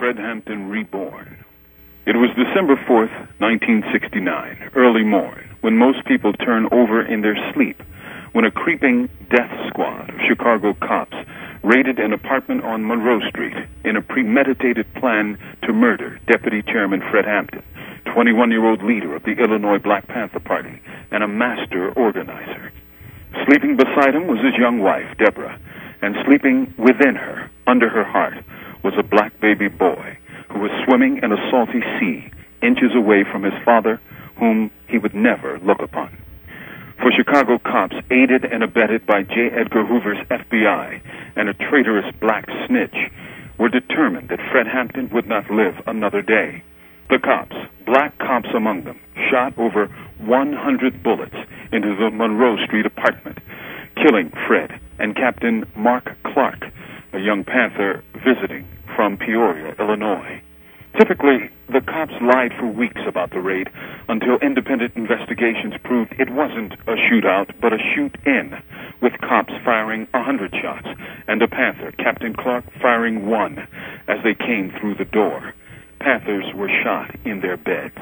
Fred Hampton Reborn. It was December 4th, 1969, early morn, when most people turn over in their sleep, when a creeping death squad of Chicago cops raided an apartment on Monroe Street in a premeditated plan to murder Deputy Chairman Fred Hampton, 21-year-old leader of the Illinois Black Panther Party and a master organizer. Sleeping beside him was his young wife, Deborah, and sleeping within her, under her heart, was a black baby boy who was swimming in a salty sea, inches away from his father, whom he would never look upon. For Chicago cops, aided and abetted by J. Edgar Hoover's FBI and a traitorous black snitch, were determined that Fred Hampton would not live another day. The cops, black cops among them, shot over 100 bullets into the Monroe Street apartment, killing Fred and Captain Mark Clark, a young Panther visiting from Peoria, Illinois. Typically, the cops lied for weeks about the raid until independent investigations proved it wasn't a shootout, but a shoot-in, with cops firing 100 shots and a Panther, Captain Clark, firing one as they came through the door. Panthers were shot in their beds.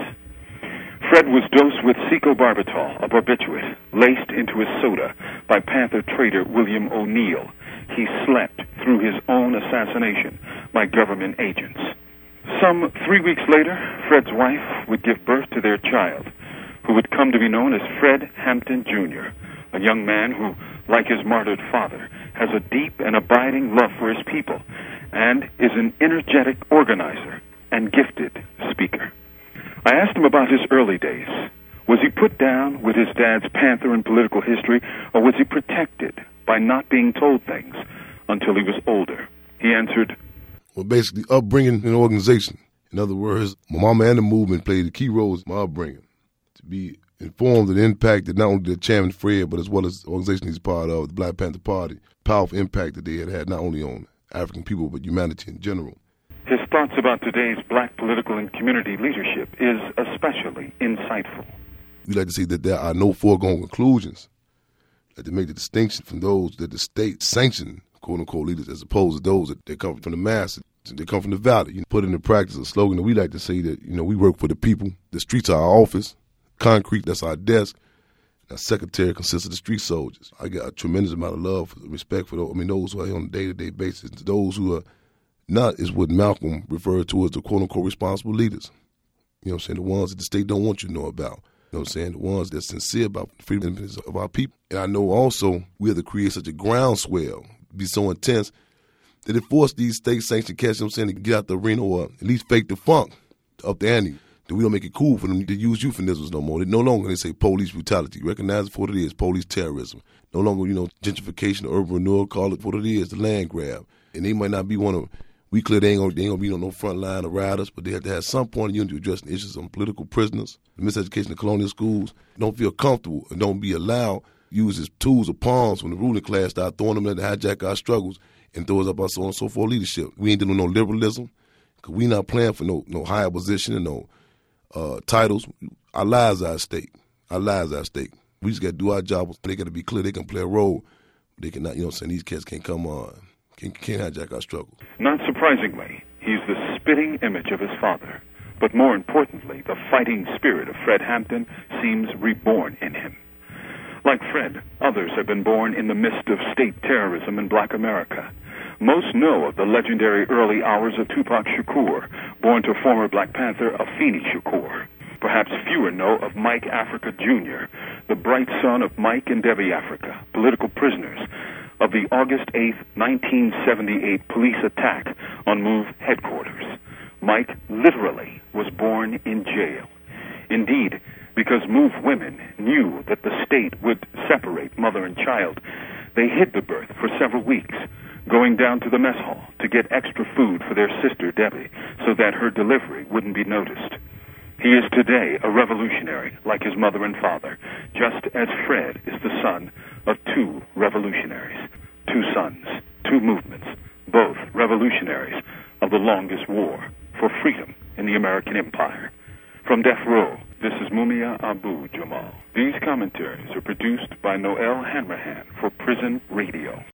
Fred was dosed with secobarbital, a barbiturate, laced into his soda by Panther traitor William O'Neill. He slept through his own assassination by government agents. Some 3 weeks later, Fred's wife would give birth to their child, who would come to be known as Fred Hampton Jr., a young man who, like his martyred father, has a deep and abiding love for his people and is an energetic organizer and gifted speaker. I asked him about his early days. Was he put down with his dad's Panther and political history, or was he protected by not being told things until he was older? He answered, well, basically, upbringing an organization. In other words, my mama and the movement played the key roles in my upbringing. To be informed of the impact that not only the Chairman Fred, but as well as the organization he's part of, the Black Panther Party, powerful impact that they had not only on African people, but humanity in general. His thoughts about today's black political and community leadership is especially insightful. We like to see that there are no foregone conclusions. Like to make the distinction from those that the state sanctioned, quote-unquote, leaders, as opposed to those that come from the masses. They come from the valley. You put into practice a slogan that we like to say that, we work for the people. The streets are our office. Concrete, that's our desk. Our secretary consists of the street soldiers. I got a tremendous amount of love, respect for those who are here on a day-to-day basis. Those who are not is what Malcolm referred to as the quote-unquote responsible leaders. The ones that the state don't want you to know about. The ones that's sincere about the freedom of our people. And I know also we have to create such a groundswell, be so intense, that it forced these state-sanctioned cats, to get out the arena or at least fake the funk up the ante. That we don't make it cool for them to use euphemisms no more. They no longer they say police brutality. Recognize it for what it is, police terrorism. No longer, gentrification, urban renewal, call it for what it is, the land grab. And they might not be one of, we clear they ain't gonna be on no front line of riders, but they have to have some point of unity addressing issues on political prisoners, the miseducation of colonial schools. Don't feel comfortable and don't be allowed use as tools or pawns when the ruling class start throwing them in to hijack our struggles and throw us up our so on and so forth leadership. We ain't doing no liberalism, because we not playing for no higher position and no titles. Our lives are at stake. Our lives are at stake. We just got to do our job. They got to be clear. They can play a role. They cannot, these cats can't come on. Can't hijack our struggle. Not surprisingly, he's the spitting image of his father. But more importantly, the fighting spirit of Fred Hampton seems reborn in him. Like Fred, others have been born in the midst of state terrorism in black America. Most know of the legendary early hours of Tupac Shakur, born to former Black Panther Afeni Shakur. Perhaps fewer know of Mike Africa Jr., the bright son of Mike and Debbie Africa, political prisoners of the August 8, 1978 police attack on MOVE headquarters. Mike literally was born in jail. Indeed, because MOVE women knew that the state would separate mother and child, they hid the birth for several weeks, going down to the mess hall to get extra food for their sister Debbie so that her delivery wouldn't be noticed. He is today a revolutionary like his mother and father, just as Fred is the son of two revolutionaries, two sons, two movements, both revolutionaries of the longest war for freedom in the American empire. From Death Row, this is Mumia Abu Jamal. These commentaries are produced by Noel Hanrahan for Prison Radio.